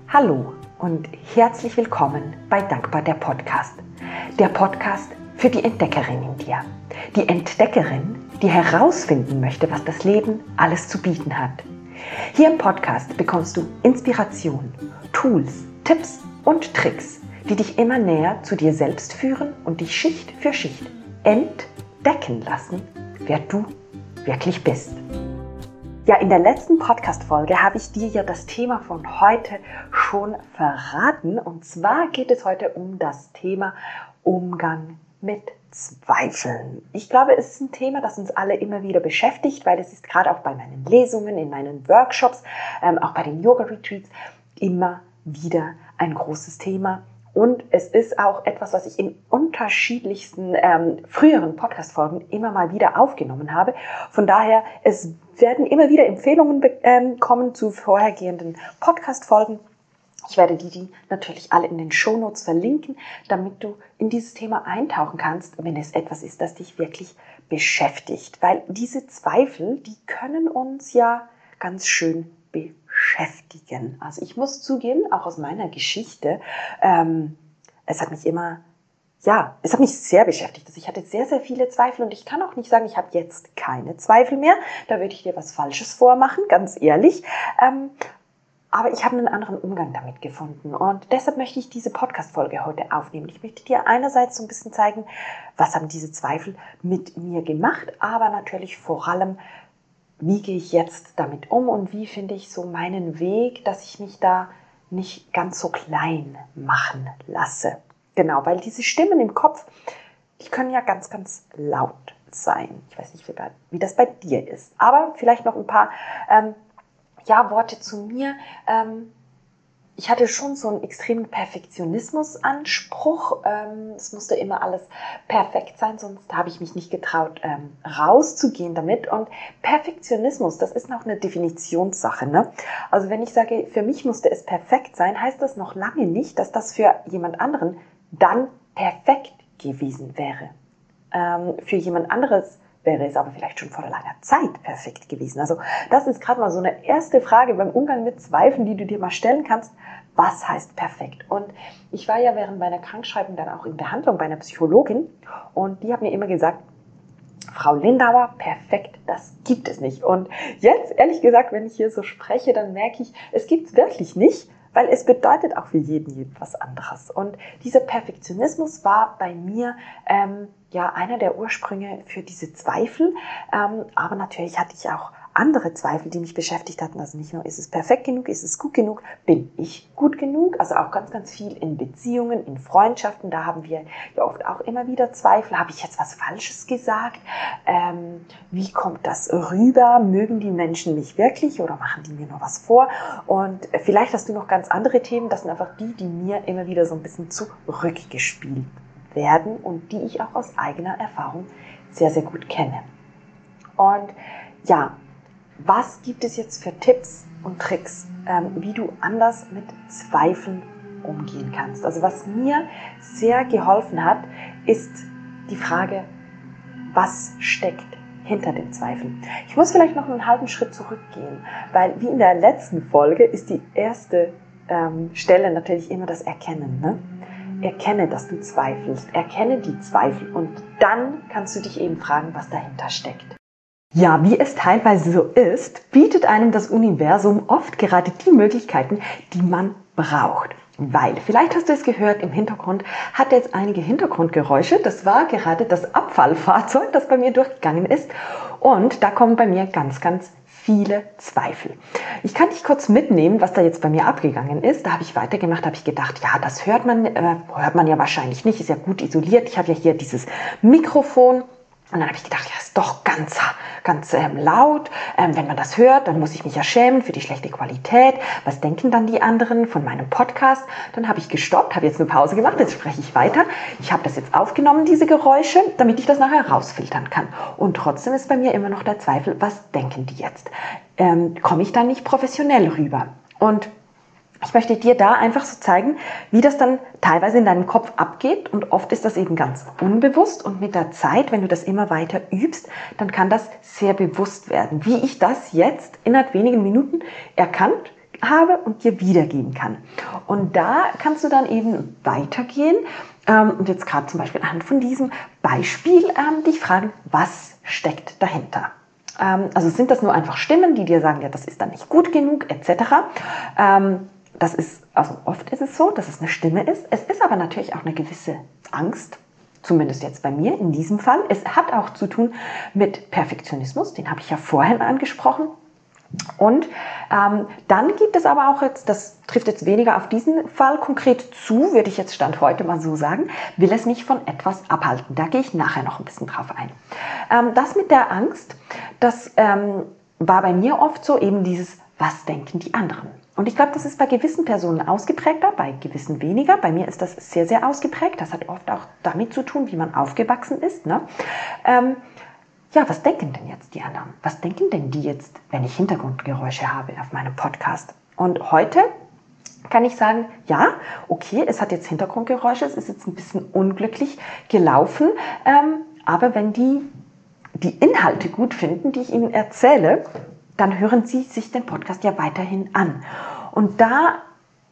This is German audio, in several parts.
Hallo und herzlich willkommen bei Dankbar der Podcast. Der Podcast für die Entdeckerin in dir. Die Entdeckerin, die herausfinden möchte, was das Leben alles zu bieten hat. Hier im Podcast bekommst du Inspiration, Tools, Tipps und Tricks, die dich immer näher zu dir selbst führen und dich Schicht für Schicht entdecken lassen, wer du wirklich bist. Ja, in der letzten Podcast-Folge habe ich dir ja das Thema von heute schon verraten. Und zwar geht es heute um das Thema Umgang mit Zweifeln. Ich glaube, es ist ein Thema, das uns alle immer wieder beschäftigt, weil es ist gerade auch bei meinen Lesungen, in meinen Workshops, auch bei den Yoga-Retreats immer wieder ein großes Thema. Und es ist auch etwas, was ich in unterschiedlichsten früheren Podcast-Folgen immer mal wieder aufgenommen habe. Von daher, es werden immer wieder Empfehlungen kommen zu vorhergehenden Podcast-Folgen. Ich werde die natürlich alle in den Shownotes verlinken, damit du in dieses Thema eintauchen kannst, wenn es etwas ist, das dich wirklich beschäftigt. Weil diese Zweifel, die können uns ja ganz schön beschäftigen. Also ich muss zugeben, auch aus meiner Geschichte, es hat mich sehr beschäftigt. Also ich hatte sehr, sehr viele Zweifel und ich kann auch nicht sagen, ich habe jetzt keine Zweifel mehr. Da würde ich dir was Falsches vormachen, ganz ehrlich. Aber ich habe einen anderen Umgang damit gefunden und deshalb möchte ich diese Podcast-Folge heute aufnehmen. Ich möchte dir einerseits so ein bisschen zeigen, was haben diese Zweifel mit mir gemacht, aber natürlich vor allem, wie gehe ich jetzt damit um und wie finde ich so meinen Weg, dass ich mich da nicht ganz so klein machen lasse. Genau, weil diese Stimmen im Kopf, die können ja ganz, ganz laut sein. Ich weiß nicht, wie das bei dir ist. Aber vielleicht noch ein paar Worte zu mir. Ich hatte schon so einen extremen Perfektionismusanspruch. Es musste immer alles perfekt sein, sonst habe ich mich nicht getraut, rauszugehen damit. Und Perfektionismus, das ist noch eine Definitionssache, ne? Also wenn ich sage, für mich musste es perfekt sein, heißt das noch lange nicht, dass das für jemand anderen dann perfekt gewesen wäre. Für jemand anderes wäre es aber vielleicht schon vor langer Zeit perfekt gewesen. Also das ist gerade mal so eine erste Frage beim Umgang mit Zweifeln, die du dir mal stellen kannst. Was heißt perfekt? Und ich war ja während meiner Krankschreibung dann auch in Behandlung bei einer Psychologin und die hat mir immer gesagt, Frau Lindauer, perfekt, das gibt es nicht. Und jetzt, ehrlich gesagt, wenn ich hier so spreche, dann merke ich, es gibt es wirklich nicht, weil es bedeutet auch für jeden etwas anderes. Und dieser Perfektionismus war bei mir einer der Ursprünge für diese Zweifel. Aber natürlich hatte ich auch andere Zweifel, die mich beschäftigt hatten. Also nicht nur, ist es perfekt genug, ist es gut genug, bin ich gut genug? Also auch ganz, ganz viel in Beziehungen, in Freundschaften. Da haben wir ja oft auch immer wieder Zweifel. Habe ich jetzt was Falsches gesagt? Wie kommt das rüber? Mögen die Menschen mich wirklich oder machen die mir nur was vor? Und vielleicht hast du noch ganz andere Themen. Das sind einfach die mir immer wieder so ein bisschen zurückgespielt werden und die ich auch aus eigener Erfahrung sehr, sehr gut kenne. Und ja, was gibt es jetzt für Tipps und Tricks, wie du anders mit Zweifeln umgehen kannst? Also was mir sehr geholfen hat, ist die Frage, was steckt hinter den Zweifeln? Ich muss vielleicht noch einen halben Schritt zurückgehen, weil wie in der letzten Folge ist die erste Stelle natürlich immer das Erkennen, ne? Erkenne, dass du zweifelst, erkenne die Zweifel und dann kannst du dich eben fragen, was dahinter steckt. Ja, wie es teilweise so ist, bietet einem das Universum oft gerade die Möglichkeiten, die man braucht. Weil, vielleicht hast du es gehört, im Hintergrund hat jetzt einige Hintergrundgeräusche. Das war gerade das Abfallfahrzeug, das bei mir durchgegangen ist. Und da kommen bei mir ganz, ganz viele Zweifel. Ich kann dich kurz mitnehmen, was da jetzt bei mir abgegangen ist. Da habe ich weitergemacht, habe ich gedacht, ja, das hört man ja wahrscheinlich nicht, ist ja gut isoliert. Ich habe ja hier dieses Mikrofon. Und dann habe ich gedacht, ja, ist doch ganz laut. Wenn man das hört, dann muss ich mich ja schämen für die schlechte Qualität. Was denken dann die anderen von meinem Podcast? Dann habe ich gestoppt, habe jetzt eine Pause gemacht, jetzt spreche ich weiter. Ich habe das jetzt aufgenommen, diese Geräusche, damit ich das nachher rausfiltern kann. Und trotzdem ist bei mir immer noch der Zweifel, was denken die jetzt? Komme ich da nicht professionell rüber? Und ich möchte dir da einfach so zeigen, wie das dann teilweise in deinem Kopf abgeht und oft ist das eben ganz unbewusst und mit der Zeit, wenn du das immer weiter übst, dann kann das sehr bewusst werden. Wie ich das jetzt innerhalb wenigen Minuten erkannt habe und dir wiedergeben kann. Und da kannst du dann eben weitergehen und jetzt gerade zum Beispiel anhand von diesem Beispiel dich fragen, was steckt dahinter? Also sind das nur einfach Stimmen, die dir sagen, ja, das ist dann nicht gut genug, etc. Das ist, also oft ist es so, dass es eine Stimme ist. Es ist aber natürlich auch eine gewisse Angst, zumindest jetzt bei mir in diesem Fall. Es hat auch zu tun mit Perfektionismus, den habe ich ja vorhin angesprochen. Und dann gibt es aber auch jetzt, das trifft jetzt weniger auf diesen Fall konkret zu, würde ich jetzt Stand heute mal so sagen, will es mich von etwas abhalten. Da gehe ich nachher noch ein bisschen drauf ein. Das mit der Angst, das war bei mir oft so eben dieses, was denken die anderen? Und ich glaube, das ist bei gewissen Personen ausgeprägter, bei gewissen weniger. Bei mir ist das sehr, sehr ausgeprägt. Das hat oft auch damit zu tun, wie man aufgewachsen ist, ne? Ja, was denken denn jetzt die anderen? Was denken denn die jetzt, wenn ich Hintergrundgeräusche habe auf meinem Podcast? Und heute kann ich sagen, ja, okay, es hat jetzt Hintergrundgeräusche, es ist jetzt ein bisschen unglücklich gelaufen, aber wenn die Inhalte gut finden, die ich ihnen erzähle, dann hören sie sich den Podcast ja weiterhin an. Und da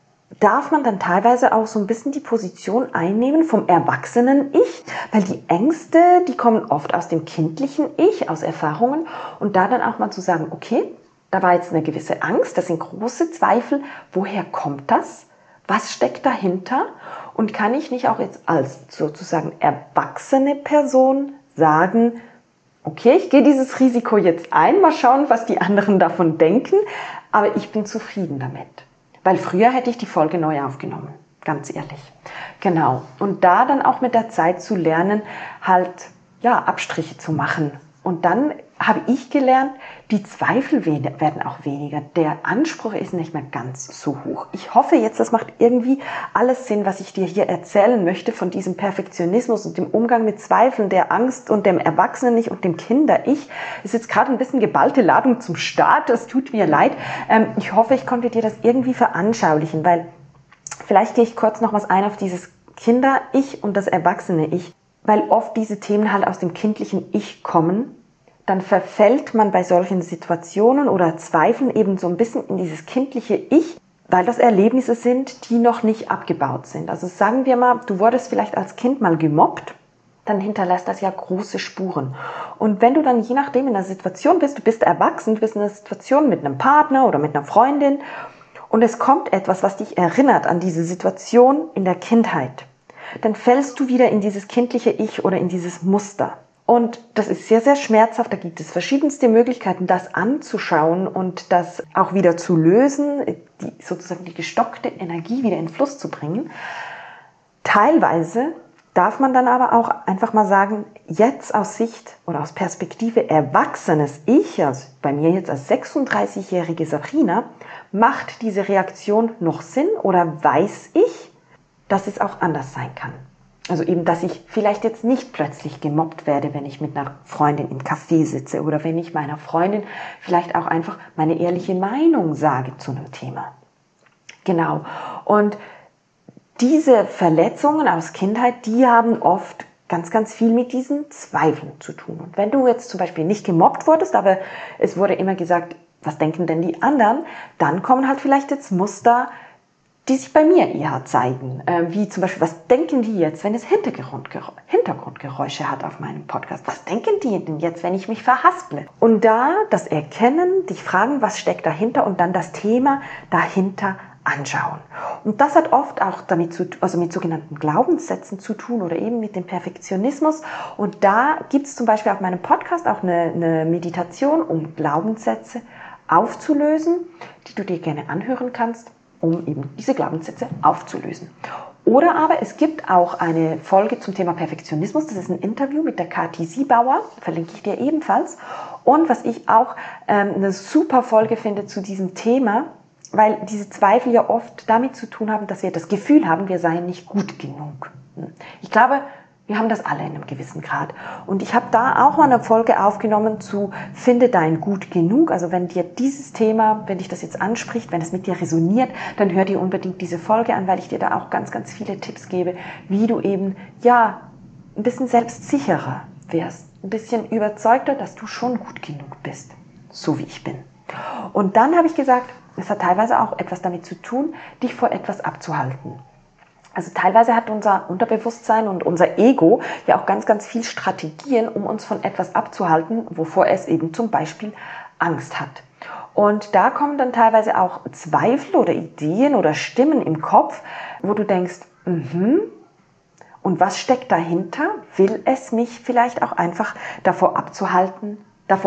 darf man dann teilweise auch so ein bisschen die Position einnehmen vom erwachsenen Ich, weil die Ängste, die kommen oft aus dem kindlichen Ich, aus Erfahrungen und da dann auch mal zu sagen, okay, da war jetzt eine gewisse Angst, das sind große Zweifel, woher kommt das? Was steckt dahinter? Und kann ich nicht auch jetzt als sozusagen erwachsene Person sagen, okay, ich gehe dieses Risiko jetzt ein, mal schauen, was die anderen davon denken, aber ich bin zufrieden damit. Weil früher hätte ich die Folge neu aufgenommen, ganz ehrlich. Genau. Und da dann auch mit der Zeit zu lernen, halt, ja, Abstriche zu machen. Und dann habe ich gelernt, die Zweifel werden auch weniger. Der Anspruch ist nicht mehr ganz so hoch. Ich hoffe jetzt, das macht irgendwie alles Sinn, was ich dir hier erzählen möchte von diesem Perfektionismus und dem Umgang mit Zweifeln, der Angst und dem Erwachsenen-Ich und dem Kinder-Ich. Ist jetzt gerade ein bisschen geballte Ladung zum Start. Es tut mir leid. Ich hoffe, ich konnte dir das irgendwie veranschaulichen, weil vielleicht gehe ich kurz noch was ein auf dieses Kinder-Ich und das Erwachsene-Ich, weil oft diese Themen halt aus dem kindlichen Ich kommen. Dann verfällt man bei solchen Situationen oder Zweifeln eben so ein bisschen in dieses kindliche Ich, weil das Erlebnisse sind, die noch nicht abgebaut sind. Also sagen wir mal, du wurdest vielleicht als Kind mal gemobbt, dann hinterlässt das ja große Spuren. Und wenn du dann je nachdem in einer Situation bist, du bist erwachsen, du bist in einer Situation mit einem Partner oder mit einer Freundin und es kommt etwas, was dich erinnert an diese Situation in der Kindheit, dann fällst du wieder in dieses kindliche Ich oder in dieses Muster. Und das ist sehr, sehr schmerzhaft. Da gibt es verschiedenste Möglichkeiten, das anzuschauen und das auch wieder zu lösen, sozusagen die gestockte Energie wieder in Fluss zu bringen. Teilweise darf man dann aber auch einfach mal sagen, jetzt aus Sicht oder aus Perspektive erwachsenes Ich, also bei mir jetzt als 36-jährige Sabrina, macht diese Reaktion noch Sinn oder weiß ich, dass es auch anders sein kann? Also eben, dass ich vielleicht jetzt nicht plötzlich gemobbt werde, wenn ich mit einer Freundin im Café sitze oder wenn ich meiner Freundin vielleicht auch einfach meine ehrliche Meinung sage zu einem Thema. Genau. Und diese Verletzungen aus Kindheit, die haben oft ganz, ganz viel mit diesen Zweifeln zu tun. Und wenn du jetzt zum Beispiel nicht gemobbt wurdest, aber es wurde immer gesagt, was denken denn die anderen, dann kommen halt vielleicht jetzt Muster, die sich bei mir eher zeigen, wie zum Beispiel, was denken die jetzt, wenn es Hintergrundgeräusche hat auf meinem Podcast? Was denken die denn jetzt, wenn ich mich verhasple? Und da das Erkennen, dich fragen, was steckt dahinter und dann das Thema dahinter anschauen. Und das hat oft auch mit sogenannten Glaubenssätzen zu tun oder eben mit dem Perfektionismus. Und da gibt es zum Beispiel auf meinem Podcast auch eine Meditation, um Glaubenssätze aufzulösen, die du dir gerne anhören kannst, um eben diese Glaubenssätze aufzulösen. Oder aber es gibt auch eine Folge zum Thema Perfektionismus. Das ist ein Interview mit der Kathi Siebauer, verlinke ich dir ebenfalls. Und was ich auch eine super Folge finde zu diesem Thema, weil diese Zweifel ja oft damit zu tun haben, dass wir das Gefühl haben, wir seien nicht gut genug. Ich glaube, wir haben das alle in einem gewissen Grad. Und ich habe da auch mal eine Folge aufgenommen zu Finde dein Gut genug. Also wenn dir dieses Thema, wenn dich das jetzt anspricht, wenn es mit dir resoniert, dann hör dir unbedingt diese Folge an, weil ich dir da auch ganz, ganz viele Tipps gebe, wie du eben, ja, ein bisschen selbstsicherer wirst. Ein bisschen überzeugter, dass du schon gut genug bist. So wie ich bin. Und dann habe ich gesagt, es hat teilweise auch etwas damit zu tun, dich vor etwas abzuhalten. Also teilweise hat unser Unterbewusstsein und unser Ego ja auch ganz, ganz viel Strategien, um uns von etwas abzuhalten, wovor es eben zum Beispiel Angst hat. Und da kommen dann teilweise auch Zweifel oder Ideen oder Stimmen im Kopf, wo du denkst, und was steckt dahinter? Will es mich vielleicht auch einfach davor abhalten,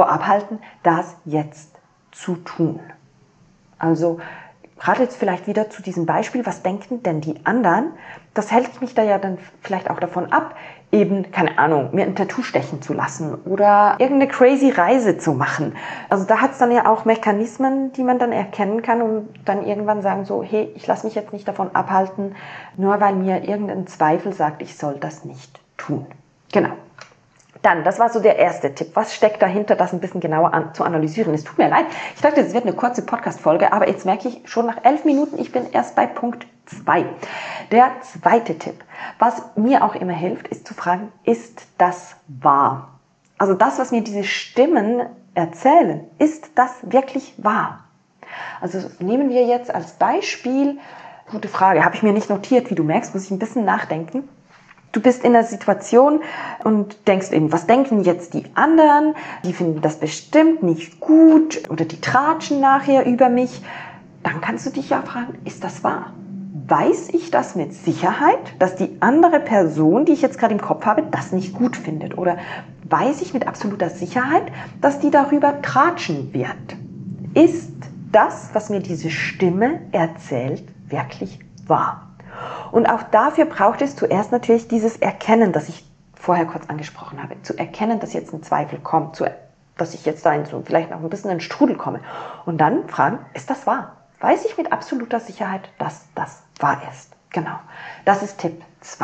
das jetzt zu tun? Also gerade jetzt vielleicht wieder zu diesem Beispiel, was denken denn die anderen? Das hält mich da ja dann vielleicht auch davon ab, eben, keine Ahnung, mir ein Tattoo stechen zu lassen oder irgendeine crazy Reise zu machen. Also da hat es dann ja auch Mechanismen, die man dann erkennen kann und dann irgendwann sagen so, hey, ich lasse mich jetzt nicht davon abhalten, nur weil mir irgendein Zweifel sagt, ich soll das nicht tun. Genau. Dann, das war so der erste Tipp. Was steckt dahinter, das ein bisschen genauer zu analysieren? Es tut mir leid. Ich dachte, es wird eine kurze Podcast-Folge, aber jetzt merke ich schon nach 11 Minuten, ich bin erst bei Punkt 2. Der zweite Tipp, was mir auch immer hilft, ist zu fragen, ist das wahr? Also das, was mir diese Stimmen erzählen, ist das wirklich wahr? Also nehmen wir jetzt als Beispiel, gute Frage, habe ich mir nicht notiert, wie du merkst, muss ich ein bisschen nachdenken. Du bist in einer Situation und denkst eben, was denken jetzt die anderen? Die finden das bestimmt nicht gut oder die tratschen nachher über mich. Dann kannst du dich ja fragen, ist das wahr? Weiß ich das mit Sicherheit, dass die andere Person, die ich jetzt gerade im Kopf habe, das nicht gut findet? Oder weiß ich mit absoluter Sicherheit, dass die darüber tratschen wird? Ist das, was mir diese Stimme erzählt, wirklich wahr? Und auch dafür braucht es zuerst natürlich dieses Erkennen, das ich vorher kurz angesprochen habe. Zu erkennen, dass jetzt ein Zweifel kommt, dass ich jetzt da in so vielleicht noch ein bisschen in den Strudel komme. Und dann fragen, ist das wahr? Weiß ich mit absoluter Sicherheit, dass das wahr ist? Genau. Das ist Tipp 2.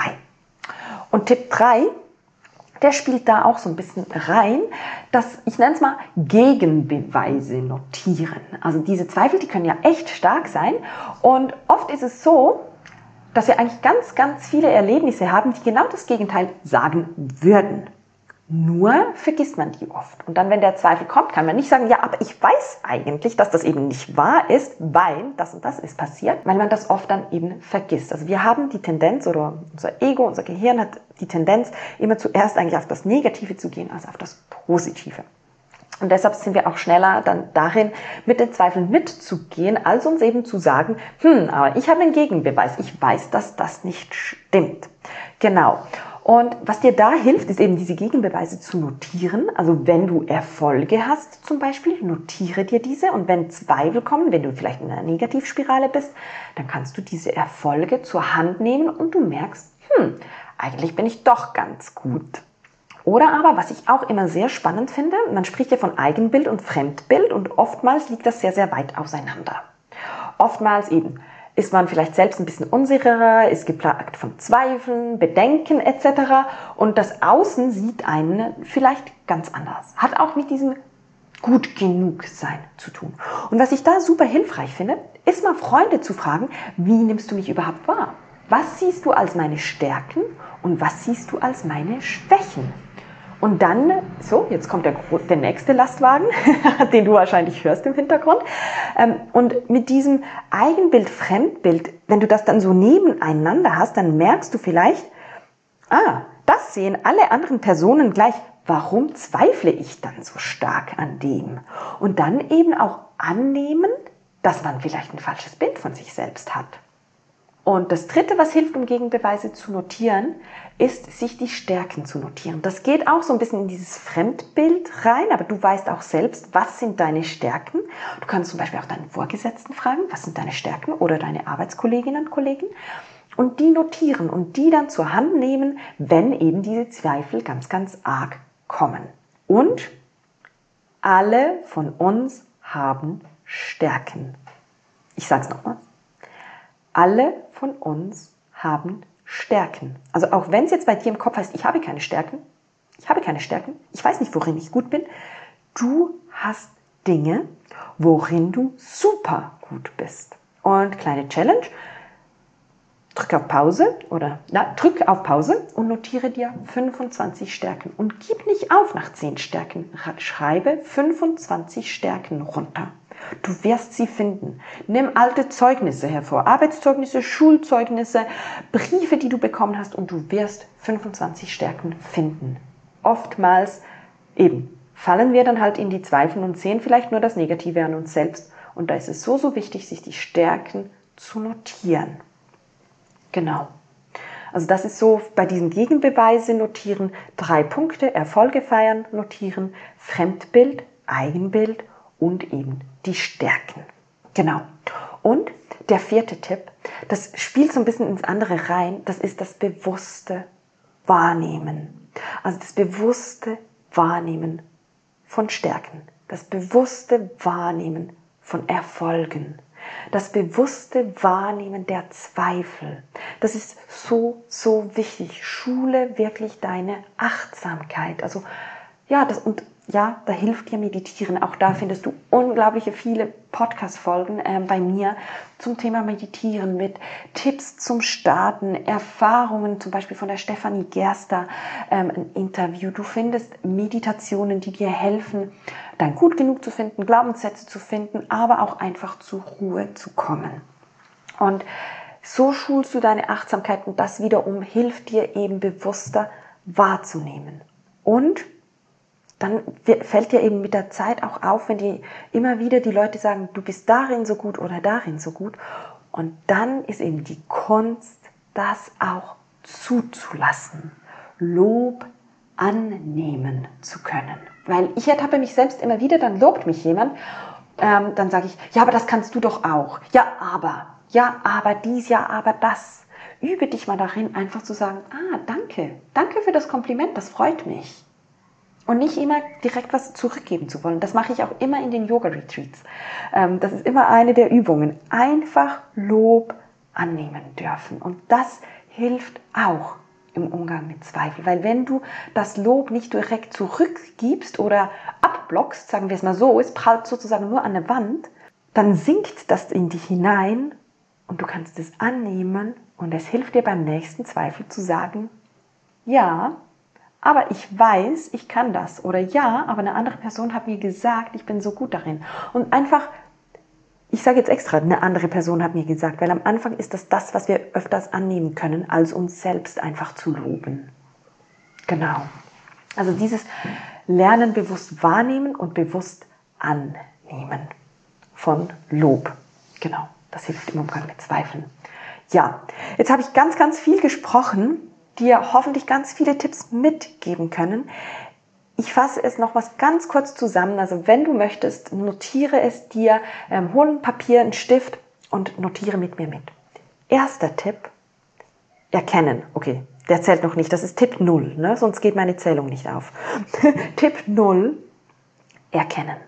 Und Tipp 3, der spielt da auch so ein bisschen rein, dass, ich nenne es mal, Gegenbeweise notieren. Also diese Zweifel, die können ja echt stark sein. Und oft ist es so, dass wir eigentlich ganz, ganz viele Erlebnisse haben, die genau das Gegenteil sagen würden. Nur vergisst man die oft. Und dann, wenn der Zweifel kommt, kann man nicht sagen, ja, aber ich weiß eigentlich, dass das eben nicht wahr ist, weil das und das ist passiert, weil man das oft dann eben vergisst. Also wir haben die Tendenz, oder unser Ego, unser Gehirn hat die Tendenz, immer zuerst eigentlich auf das Negative zu gehen, als auf das Positive. Und deshalb sind wir auch schneller dann darin, mit den Zweifeln mitzugehen, als uns eben zu sagen, aber ich habe einen Gegenbeweis, ich weiß, dass das nicht stimmt. Genau. Und was dir da hilft, ist eben diese Gegenbeweise zu notieren. Also wenn du Erfolge hast zum Beispiel, notiere dir diese. Und wenn Zweifel kommen, wenn du vielleicht in einer Negativspirale bist, dann kannst du diese Erfolge zur Hand nehmen und du merkst, eigentlich bin ich doch ganz gut. Oder aber, was ich auch immer sehr spannend finde, man spricht ja von Eigenbild und Fremdbild und oftmals liegt das sehr, sehr weit auseinander. Oftmals eben ist man vielleicht selbst ein bisschen unsicherer, ist geplagt von Zweifeln, Bedenken etc. Und das Außen sieht einen vielleicht ganz anders. Hat auch mit diesem gut genug sein zu tun. Und was ich da super hilfreich finde, ist mal Freunde zu fragen, wie nimmst du mich überhaupt wahr? Was siehst du als meine Stärken und was siehst du als meine Schwächen? Und dann, so, jetzt kommt der nächste Lastwagen, den du wahrscheinlich hörst im Hintergrund. Und mit diesem Eigenbild, Fremdbild, wenn du das dann so nebeneinander hast, dann merkst du vielleicht, das sehen alle anderen Personen gleich. Warum zweifle ich dann so stark an dem? Und dann eben auch annehmen, dass man vielleicht ein falsches Bild von sich selbst hat. Und das Dritte, was hilft, um Gegenbeweise zu notieren, ist, sich die Stärken zu notieren. Das geht auch so ein bisschen in dieses Fremdbild rein, aber du weißt auch selbst, was sind deine Stärken. Du kannst zum Beispiel auch deinen Vorgesetzten fragen, was sind deine Stärken oder deine Arbeitskolleginnen und Kollegen und die notieren und die dann zur Hand nehmen, wenn eben diese Zweifel ganz, ganz arg kommen. Und alle von uns haben Stärken. Ich sage es nochmal. Alle von uns haben Stärken. Also auch wenn es jetzt bei dir im Kopf heißt, ich habe keine Stärken, ich weiß nicht, worin ich gut bin, du hast Dinge, worin du super gut bist. Und kleine Challenge, drück auf Pause und notiere dir 25 Stärken. Und gib nicht auf nach 10 Stärken. Schreibe 25 Stärken runter. Du wirst sie finden. Nimm alte Zeugnisse hervor, Arbeitszeugnisse, Schulzeugnisse, Briefe, die du bekommen hast, und du wirst 25 Stärken finden. Oftmals fallen wir dann halt in die Zweifel und sehen vielleicht nur das Negative an uns selbst. Und da ist es so wichtig, sich die Stärken zu notieren. Genau. Also das ist so bei diesen Gegenbeweise notieren, 3 Punkte, Erfolge feiern, notieren, Fremdbild, Eigenbild und eben die Stärken. Genau. Und der 4. Tipp, das spielt so ein bisschen ins andere rein, das ist das bewusste Wahrnehmen. Also das bewusste Wahrnehmen von Stärken, das bewusste Wahrnehmen von Erfolgen, das bewusste Wahrnehmen der Zweifel. Das ist so wichtig. Schule wirklich deine Achtsamkeit. Also da hilft dir Meditieren. Auch da findest du unglaubliche viele Podcast-Folgen bei mir zum Thema Meditieren mit Tipps zum Starten, Erfahrungen, zum Beispiel von der Stefanie Gerster, ein Interview. Du findest Meditationen, die dir helfen, dein Gut genug zu finden, Glaubenssätze zu finden, aber auch einfach zur Ruhe zu kommen. Und so schulst du deine Achtsamkeit und das wiederum hilft dir eben bewusster wahrzunehmen. Und dann fällt dir eben mit der Zeit auch auf, wenn immer wieder die Leute sagen, du bist darin so gut oder darin so gut. Und dann ist eben die Kunst, das auch zuzulassen, Lob annehmen zu können. Weil ich ertappe mich selbst immer wieder, dann lobt mich jemand, dann sage ich, ja, aber das kannst du doch auch. Ja, aber dies, ja, aber das. Übe dich mal darin, einfach zu sagen, danke für das Kompliment, das freut mich. Und nicht immer direkt was zurückgeben zu wollen. Das mache ich auch immer in den Yoga-Retreats. Das ist immer eine der Übungen. Einfach Lob annehmen dürfen. Und das hilft auch im Umgang mit Zweifel. Weil wenn du das Lob nicht direkt zurückgibst oder abblockst, sagen wir es mal so, es prallt sozusagen nur an der Wand, dann sinkt das in dich hinein und du kannst es annehmen und es hilft dir beim nächsten Zweifel zu sagen, ja, aber ich weiß, ich kann das. Oder ja, aber eine andere Person hat mir gesagt, ich bin so gut darin. Und einfach, ich sage jetzt extra, eine andere Person hat mir gesagt, weil am Anfang ist das, was wir öfters annehmen können, als uns selbst einfach zu loben. Genau. Also dieses Lernen bewusst wahrnehmen und bewusst annehmen von Lob. Genau, das hilft im Umgang mit Zweifeln. Ja, jetzt habe ich ganz, ganz viel gesprochen, dir hoffentlich ganz viele Tipps mitgeben können. Ich fasse es noch was ganz kurz zusammen. Also wenn du möchtest, notiere es dir, hol ein Papier, einen Stift und notiere mit mir mit. Erster Tipp, erkennen. Okay, der zählt noch nicht, das ist Tipp 0, ne? Sonst geht meine Zählung nicht auf. Tipp 0, erkennen.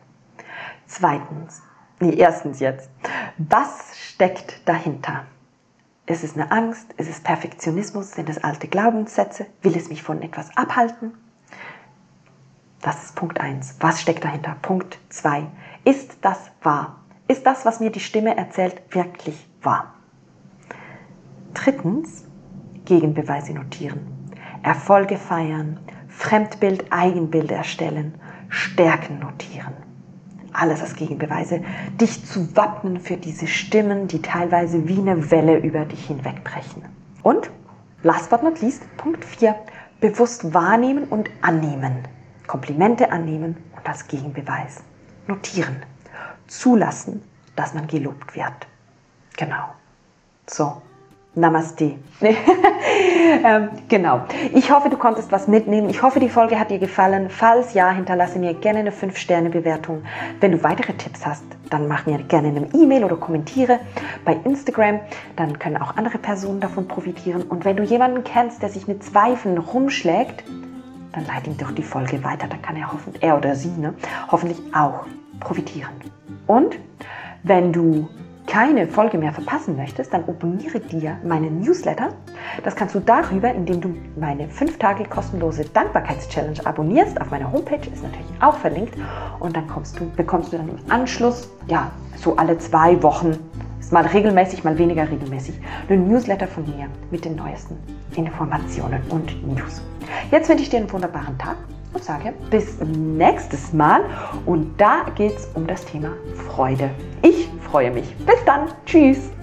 Erstens jetzt, was steckt dahinter? Ist es eine Angst? Ist es Perfektionismus? Sind es alte Glaubenssätze? Will es mich von etwas abhalten? Das ist Punkt 1. Was steckt dahinter? Punkt 2. Ist das wahr? Ist das, was mir die Stimme erzählt, wirklich wahr? Drittens, Gegenbeweise notieren. Erfolge feiern, Fremdbild, Eigenbild erstellen, Stärken notieren. Alles als Gegenbeweise, dich zu wappnen für diese Stimmen, die teilweise wie eine Welle über dich hinwegbrechen. Und, last but not least, Punkt 4, bewusst wahrnehmen und annehmen. Komplimente annehmen und als Gegenbeweis notieren. Zulassen, dass man gelobt wird. Genau. So. Namaste. Genau. Ich hoffe, du konntest was mitnehmen. Ich hoffe, die Folge hat dir gefallen. Falls ja, hinterlasse mir gerne eine 5-Sterne-Bewertung. Wenn du weitere Tipps hast, dann mach mir gerne eine E-Mail oder kommentiere bei Instagram. Dann können auch andere Personen davon profitieren. Und wenn du jemanden kennst, der sich mit Zweifeln rumschlägt, dann leite ihm doch die Folge weiter. Dann kann er oder sie hoffentlich auch profitieren. Und wenn du keine Folge mehr verpassen möchtest, dann abonniere dir meinen Newsletter. Das kannst du darüber, indem du meine 5 Tage kostenlose Dankbarkeitschallenge abonnierst. Auf meiner Homepage ist natürlich auch verlinkt. Und dann bekommst du dann im Anschluss, so alle 2 Wochen ist mal regelmäßig, mal weniger regelmäßig, ein Newsletter von mir mit den neuesten Informationen und News. Jetzt wünsche ich dir einen wunderbaren Tag und sage bis nächstes Mal. Und da geht es um das Thema Freude. Ich freue mich. Bis dann. Tschüss.